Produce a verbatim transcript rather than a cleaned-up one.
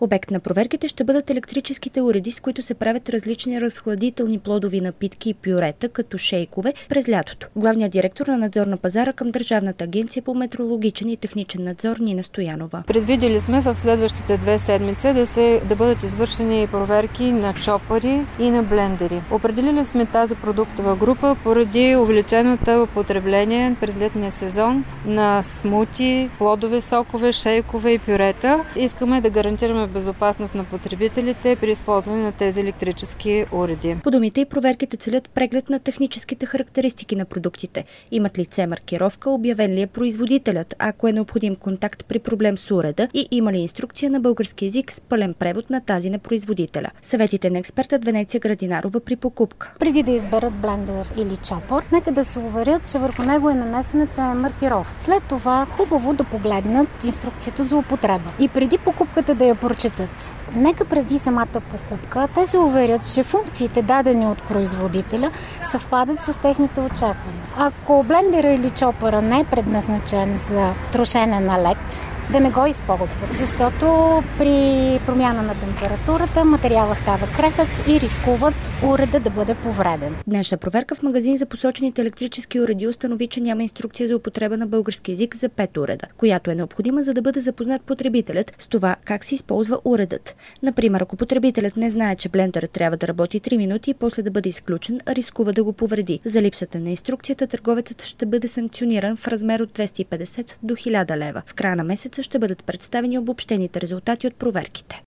Обект на проверките ще бъдат електрическите уреди, с които се правят различни разхладителни плодови напитки и пюрета, като шейкове, през лятото. Главният директор на надзор на пазара към Държавната агенция по метрологичен и техничен надзор Нина Стоянова. Предвидели сме в следващите две седмици да, се, да бъдат извършени проверки на чопъри и на блендери. Определили сме тази продуктова група поради увеличеното потребление през летния сезон на смути, плодови сокове, шейкове и пюрета. Искаме да гарантираме безопасност на потребителите при използване на тези електрически уреди. По думите и проверките целят преглед на техническите характеристики на продуктите. Имат ли це маркировка, обявен ли е производителят, ако е необходим контакт при проблем с уреда и има ли инструкция на български език с пълен превод на тази на производителя. Съветите на експертът Венеция Градинарова при покупка. Преди да изберат блендер или чопър, нека да се уверят, че върху него е нанесена ценна маркировка. След това хубаво да погледнат инструкцията за употреба и преди покупката да я прочетат. Нека преди самата покупка те се уверят, че функциите, дадени от производителя, съвпадат с техните очаквания. Ако блендера или чопъра не е предназначен за трошене на лед, да не го използват, защото при промяна на температурата материала става крехък и рискуват уреда да бъде повреден. Днешна проверка в магазин за посочените електрически уреди установи, че няма инструкция за употреба на български език за пет уреда, която е необходима, за да бъде запознат потребителят с това как се използва уредът. Например, ако потребителят не знае, че блендерът трябва да работи три минути и после да бъде изключен, рискува да го повреди. За липсата на инструкцията търговецът ще бъде санкциониран в размер от двеста и петдесет до хиляда лева. В края на месеца ще бъдат представени обобщените резултати от проверките.